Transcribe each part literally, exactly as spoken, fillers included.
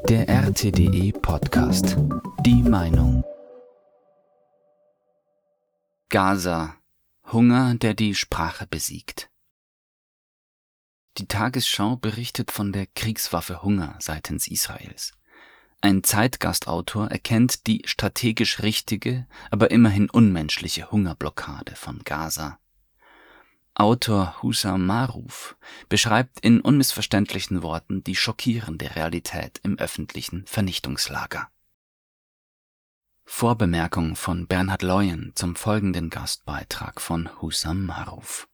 Der R T D E-Podcast. Die Meinung. Gaza. Hunger, der die Sprache besiegt. Die Tagesschau berichtet von der Kriegswaffe Hunger seitens Israels. Ein Zeitgastautor erkennt die strategisch richtige, aber immerhin unmenschliche Hungerblockade von Gaza. Autor Hussam Maruf beschreibt in unmissverständlichen Worten die schockierende Realität im öffentlichen Vernichtungslager. Vorbemerkung von Bernhard Leuen zum folgenden Gastbeitrag von Hussam Maruf.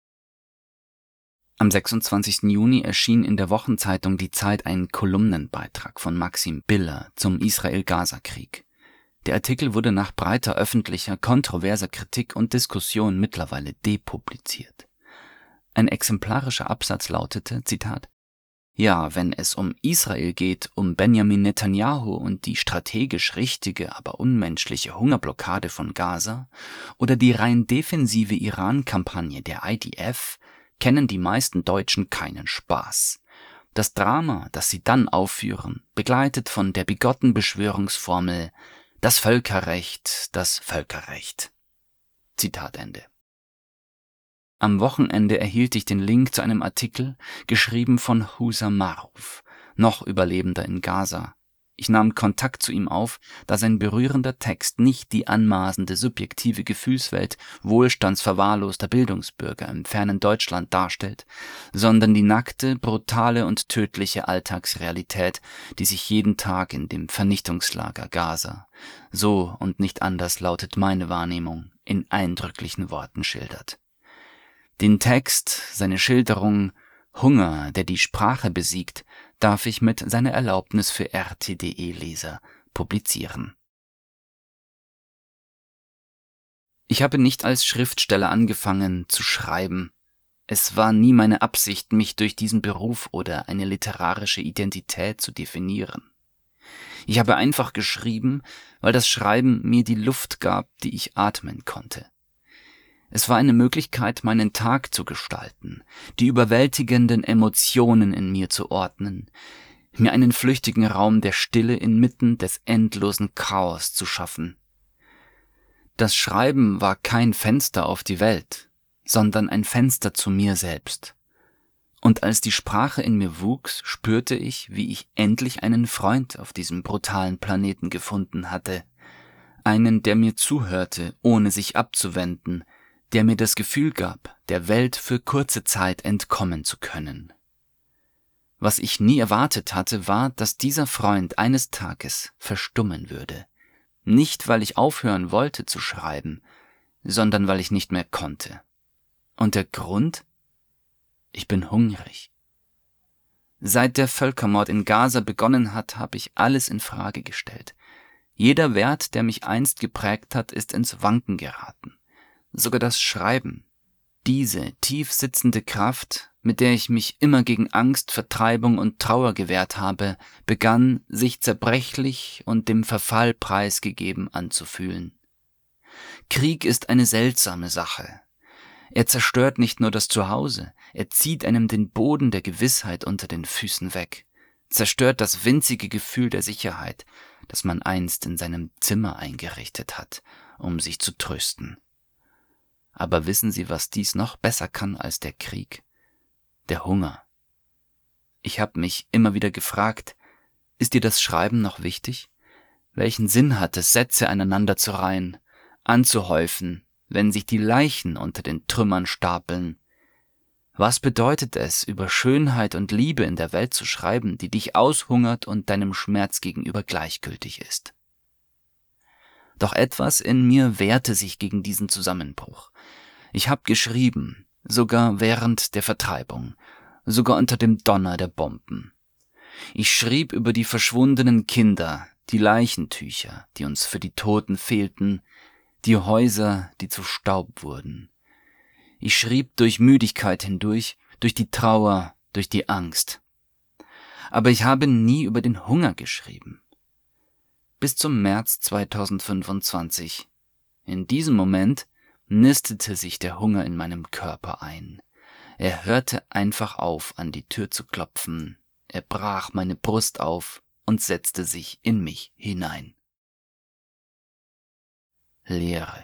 Am sechsundzwanzigsten Juni erschien in der Wochenzeitung Die Zeit ein Kolumnenbeitrag von Maxim Biller zum Israel-Gaza-Krieg. Der Artikel wurde nach breiter öffentlicher, kontroverser Kritik und Diskussion mittlerweile depubliziert. Ein exemplarischer Absatz lautete, Zitat, »Ja, wenn es um Israel geht, um Benjamin Netanyahu und die strategisch richtige, aber unmenschliche Hungerblockade von Gaza oder die rein defensive Iran-Kampagne der I D F, kennen die meisten Deutschen keinen Spaß. Das Drama, das sie dann aufführen, begleitet von der bigotten Beschwörungsformel »Das Völkerrecht, das Völkerrecht«. Zitat Ende. Am Wochenende erhielt ich den Link zu einem Artikel, geschrieben von Hussam Maruf, noch Überlebender in Gaza. Ich nahm Kontakt zu ihm auf, da sein berührender Text nicht die anmaßende subjektive Gefühlswelt wohlstandsverwahrloster Bildungsbürger im fernen Deutschland darstellt, sondern die nackte, brutale und tödliche Alltagsrealität, die sich jeden Tag in dem Vernichtungslager Gaza, so und nicht anders lautet meine Wahrnehmung, in eindrücklichen Worten schildert. Den Text, seine Schilderung »Hunger, der die Sprache besiegt«, darf ich mit seiner Erlaubnis für R T D E-Leser publizieren. Ich habe nicht als Schriftsteller angefangen zu schreiben. Es war nie meine Absicht, mich durch diesen Beruf oder eine literarische Identität zu definieren. Ich habe einfach geschrieben, weil das Schreiben mir die Luft gab, die ich atmen konnte. Es war eine Möglichkeit, meinen Tag zu gestalten, die überwältigenden Emotionen in mir zu ordnen, mir einen flüchtigen Raum der Stille inmitten des endlosen Chaos zu schaffen. Das Schreiben war kein Fenster auf die Welt, sondern ein Fenster zu mir selbst. Und als die Sprache in mir wuchs, spürte ich, wie ich endlich einen Freund auf diesem brutalen Planeten gefunden hatte, einen, der mir zuhörte, ohne sich abzuwenden, der mir das Gefühl gab, der Welt für kurze Zeit entkommen zu können. Was ich nie erwartet hatte, war, dass dieser Freund eines Tages verstummen würde. Nicht, weil ich aufhören wollte zu schreiben, sondern weil ich nicht mehr konnte. Und der Grund? Ich bin hungrig. Seit der Völkermord in Gaza begonnen hat, habe ich alles in Frage gestellt. Jeder Wert, der mich einst geprägt hat, ist ins Wanken geraten. Sogar das Schreiben, diese tief sitzende Kraft, mit der ich mich immer gegen Angst, Vertreibung und Trauer gewehrt habe, begann, sich zerbrechlich und dem Verfall preisgegeben anzufühlen. Krieg ist eine seltsame Sache. Er zerstört nicht nur das Zuhause, er zieht einem den Boden der Gewissheit unter den Füßen weg, zerstört das winzige Gefühl der Sicherheit, das man einst in seinem Zimmer eingerichtet hat, um sich zu trösten. Aber wissen Sie, was dies noch besser kann als der Krieg? Der Hunger. Ich habe mich immer wieder gefragt, ist dir das Schreiben noch wichtig? Welchen Sinn hat es, Sätze aneinander zu reihen, anzuhäufen, wenn sich die Leichen unter den Trümmern stapeln? Was bedeutet es, über Schönheit und Liebe in der Welt zu schreiben, die dich aushungert und deinem Schmerz gegenüber gleichgültig ist? Doch etwas in mir wehrte sich gegen diesen Zusammenbruch. Ich habe geschrieben, sogar während der Vertreibung, sogar unter dem Donner der Bomben. Ich schrieb über die verschwundenen Kinder, die Leichentücher, die uns für die Toten fehlten, die Häuser, die zu Staub wurden. Ich schrieb durch Müdigkeit hindurch, durch die Trauer, durch die Angst. Aber ich habe nie über den Hunger geschrieben. Bis zum März zweitausendfünfundzwanzig. In diesem Moment nistete sich der Hunger in meinem Körper ein. Er hörte einfach auf, an die Tür zu klopfen. Er brach meine Brust auf und setzte sich in mich hinein. Leere.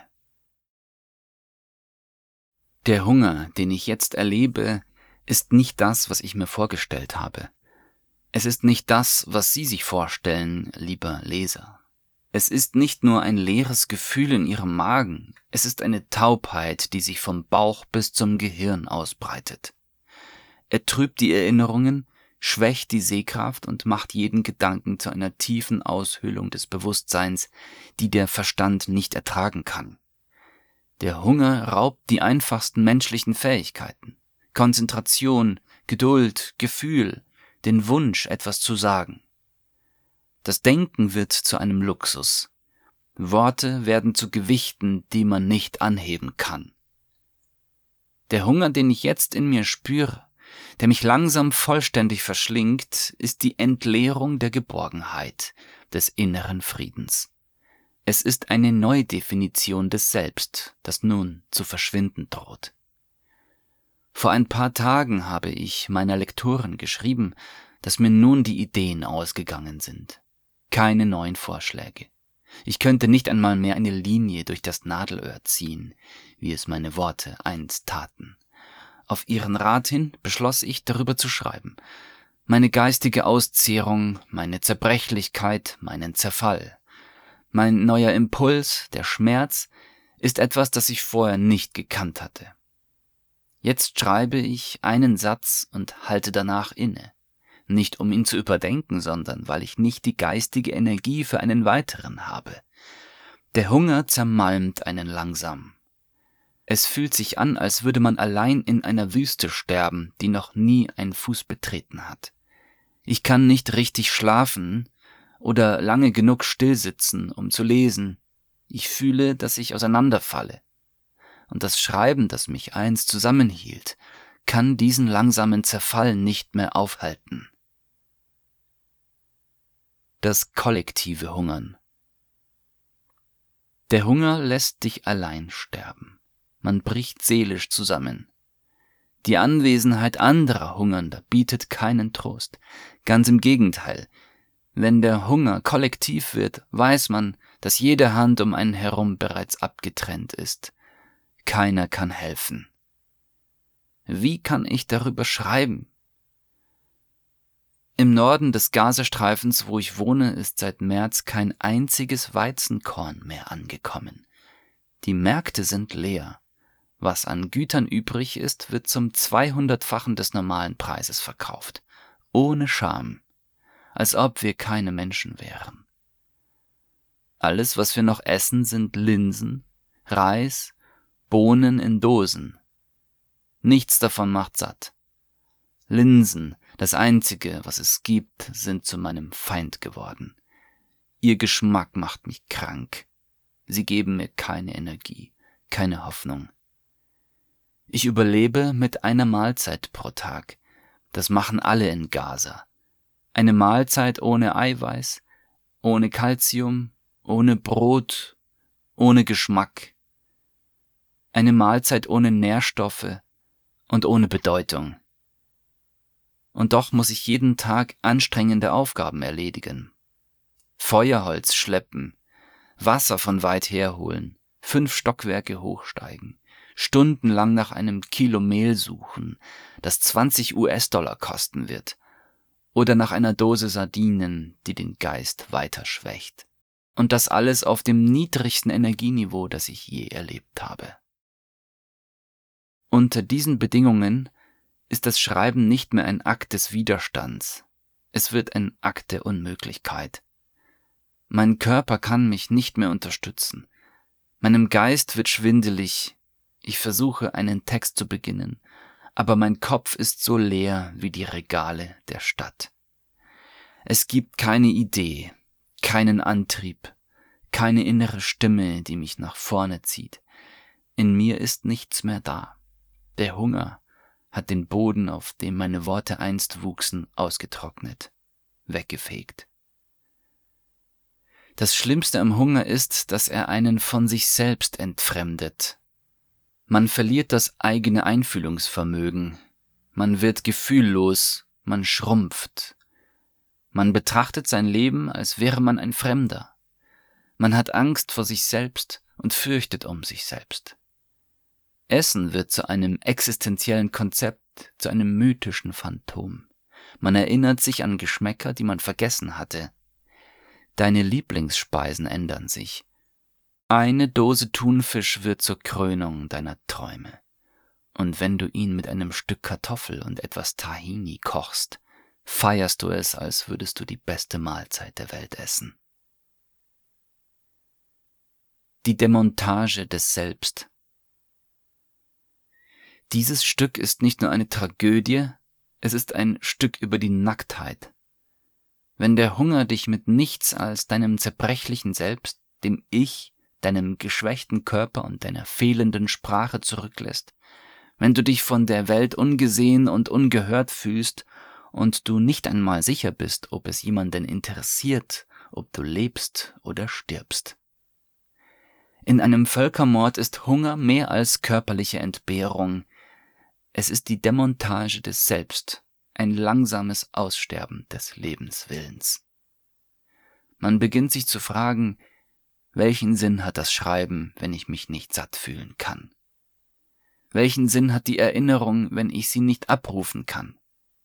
Der Hunger, den ich jetzt erlebe, ist nicht das, was ich mir vorgestellt habe. Es ist nicht das, was Sie sich vorstellen, lieber Leser. Es ist nicht nur ein leeres Gefühl in Ihrem Magen, es ist eine Taubheit, die sich vom Bauch bis zum Gehirn ausbreitet. Er trübt die Erinnerungen, schwächt die Sehkraft und macht jeden Gedanken zu einer tiefen Aushöhlung des Bewusstseins, die der Verstand nicht ertragen kann. Der Hunger raubt die einfachsten menschlichen Fähigkeiten: Konzentration, Geduld, Gefühl, den Wunsch, etwas zu sagen. Das Denken wird zu einem Luxus. Worte werden zu Gewichten, die man nicht anheben kann. Der Hunger, den ich jetzt in mir spüre, der mich langsam vollständig verschlingt, ist die Entleerung der Geborgenheit, des inneren Friedens. Es ist eine Neudefinition des Selbst, das nun zu verschwinden droht. Vor ein paar Tagen habe ich meiner Lektorin geschrieben, dass mir nun die Ideen ausgegangen sind. Keine neuen Vorschläge. Ich könnte nicht einmal mehr eine Linie durch das Nadelöhr ziehen, wie es meine Worte einst taten. Auf ihren Rat hin beschloss ich, darüber zu schreiben. Meine geistige Auszehrung, meine Zerbrechlichkeit, meinen Zerfall. Mein neuer Impuls, der Schmerz, ist etwas, das ich vorher nicht gekannt hatte. Jetzt schreibe ich einen Satz und halte danach inne. Nicht um ihn zu überdenken, sondern weil ich nicht die geistige Energie für einen weiteren habe. Der Hunger zermalmt einen langsam. Es fühlt sich an, als würde man allein in einer Wüste sterben, die noch nie einen Fuß betreten hat. Ich kann nicht richtig schlafen oder lange genug stillsitzen, um zu lesen. Ich fühle, dass ich auseinanderfalle. Und das Schreiben, das mich einst zusammenhielt, kann diesen langsamen Zerfall nicht mehr aufhalten. Das kollektive Hungern. Der Hunger lässt dich allein sterben. Man bricht seelisch zusammen. Die Anwesenheit anderer Hungernder bietet keinen Trost. Ganz im Gegenteil. Wenn der Hunger kollektiv wird, weiß man, dass jede Hand um einen herum bereits abgetrennt ist. Keiner kann helfen. Wie kann ich darüber schreiben? Im Norden des Gazastreifens, wo ich wohne, ist seit März kein einziges Weizenkorn mehr angekommen. Die Märkte sind leer. Was an Gütern übrig ist, wird zum zweihundertfachen des normalen Preises verkauft. Ohne Scham. Als ob wir keine Menschen wären. Alles, was wir noch essen, sind Linsen, Reis, Bohnen in Dosen. Nichts davon macht satt. Linsen, das Einzige, was es gibt, sind zu meinem Feind geworden. Ihr Geschmack macht mich krank. Sie geben mir keine Energie, keine Hoffnung. Ich überlebe mit einer Mahlzeit pro Tag. Das machen alle in Gaza. Eine Mahlzeit ohne Eiweiß, ohne Kalzium, ohne Brot, ohne Geschmack. Eine Mahlzeit ohne Nährstoffe und ohne Bedeutung. Und doch muss ich jeden Tag anstrengende Aufgaben erledigen. Feuerholz schleppen, Wasser von weit her holen, fünf Stockwerke hochsteigen, stundenlang nach einem Kilo Mehl suchen, das zwanzig US-Dollar kosten wird, oder nach einer Dose Sardinen, die den Geist weiter schwächt. Und das alles auf dem niedrigsten Energieniveau, das ich je erlebt habe. Unter diesen Bedingungen ist das Schreiben nicht mehr ein Akt des Widerstands. Es wird ein Akt der Unmöglichkeit. Mein Körper kann mich nicht mehr unterstützen. Meinem Geist wird schwindelig. Ich versuche, einen Text zu beginnen, aber mein Kopf ist so leer wie die Regale der Stadt. Es gibt keine Idee, keinen Antrieb, keine innere Stimme, die mich nach vorne zieht. In mir ist nichts mehr da. Der Hunger hat den Boden, auf dem meine Worte einst wuchsen, ausgetrocknet, weggefegt. Das Schlimmste am Hunger ist, dass er einen von sich selbst entfremdet. Man verliert das eigene Einfühlungsvermögen, man wird gefühllos, man schrumpft. Man betrachtet sein Leben, als wäre man ein Fremder. Man hat Angst vor sich selbst und fürchtet um sich selbst. Essen wird zu einem existenziellen Konzept, zu einem mythischen Phantom. Man erinnert sich an Geschmäcker, die man vergessen hatte. Deine Lieblingsspeisen ändern sich. Eine Dose Thunfisch wird zur Krönung deiner Träume. Und wenn du ihn mit einem Stück Kartoffel und etwas Tahini kochst, feierst du es, als würdest du die beste Mahlzeit der Welt essen. Die Demontage des Selbst. Dieses Stück ist nicht nur eine Tragödie, es ist ein Stück über die Nacktheit. Wenn der Hunger dich mit nichts als deinem zerbrechlichen Selbst, dem Ich, deinem geschwächten Körper und deiner fehlenden Sprache zurücklässt, wenn du dich von der Welt ungesehen und ungehört fühlst und du nicht einmal sicher bist, ob es jemanden interessiert, ob du lebst oder stirbst. In einem Völkermord ist Hunger mehr als körperliche Entbehrung. Es ist die Demontage des Selbst, ein langsames Aussterben des Lebenswillens. Man beginnt sich zu fragen, welchen Sinn hat das Schreiben, wenn ich mich nicht satt fühlen kann? Welchen Sinn hat die Erinnerung, wenn ich sie nicht abrufen kann?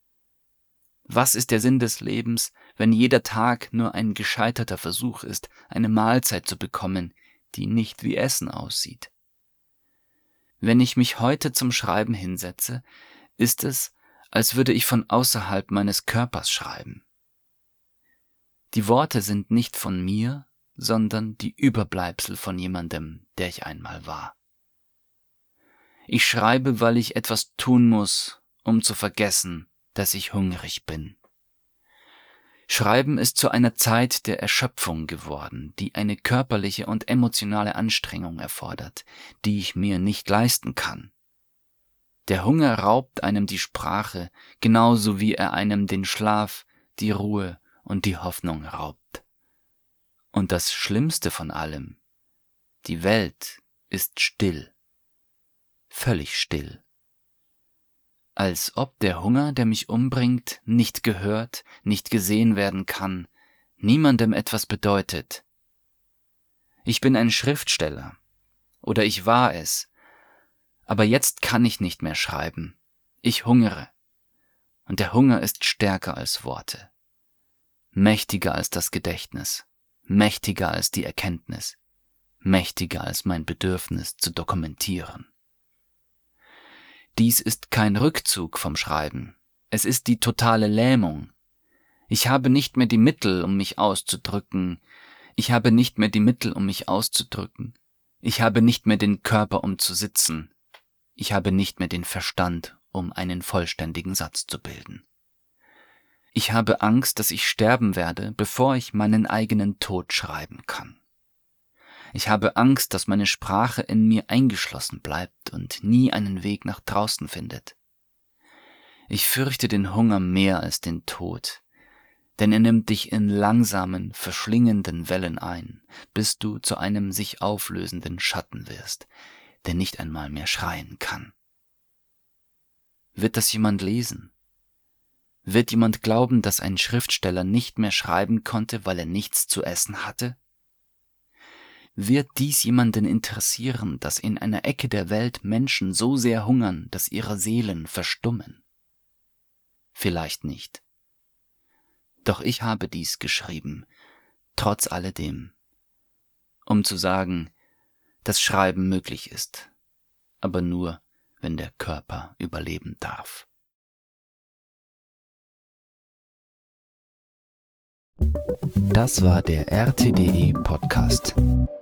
Was ist der Sinn des Lebens, wenn jeder Tag nur ein gescheiterter Versuch ist, eine Mahlzeit zu bekommen, die nicht wie Essen aussieht? Wenn ich mich heute zum Schreiben hinsetze, ist es, als würde ich von außerhalb meines Körpers schreiben. Die Worte sind nicht von mir, sondern die Überbleibsel von jemandem, der ich einmal war. Ich schreibe, weil ich etwas tun muss, um zu vergessen, dass ich hungrig bin. Schreiben ist zu einer Zeit der Erschöpfung geworden, die eine körperliche und emotionale Anstrengung erfordert, die ich mir nicht leisten kann. Der Hunger raubt einem die Sprache, genauso wie er einem den Schlaf, die Ruhe und die Hoffnung raubt. Und das Schlimmste von allem, die Welt ist still, völlig still. Als ob der Hunger, der mich umbringt, nicht gehört, nicht gesehen werden kann, niemandem etwas bedeutet. Ich bin ein Schriftsteller, oder ich war es, aber jetzt kann ich nicht mehr schreiben. Ich hungere, und der Hunger ist stärker als Worte, mächtiger als das Gedächtnis, mächtiger als die Erkenntnis, mächtiger als mein Bedürfnis zu dokumentieren. Dies ist kein Rückzug vom Schreiben, es ist die totale Lähmung. Ich habe nicht mehr die Mittel, um mich auszudrücken, ich habe nicht mehr die Mittel, um mich auszudrücken, ich habe nicht mehr den Körper, um zu sitzen, ich habe nicht mehr den Verstand, um einen vollständigen Satz zu bilden. Ich habe Angst, dass ich sterben werde, bevor ich meinen eigenen Tod schreiben kann. Ich habe Angst, dass meine Sprache in mir eingeschlossen bleibt und nie einen Weg nach draußen findet. Ich fürchte den Hunger mehr als den Tod, denn er nimmt dich in langsamen, verschlingenden Wellen ein, bis du zu einem sich auflösenden Schatten wirst, der nicht einmal mehr schreien kann. Wird das jemand lesen? Wird jemand glauben, dass ein Schriftsteller nicht mehr schreiben konnte, weil er nichts zu essen hatte? Wird dies jemanden interessieren, dass in einer Ecke der Welt Menschen so sehr hungern, dass ihre Seelen verstummen? Vielleicht nicht. Doch ich habe dies geschrieben, trotz alledem, um zu sagen, dass Schreiben möglich ist, aber nur, wenn der Körper überleben darf. Das war der R T D E Podcast.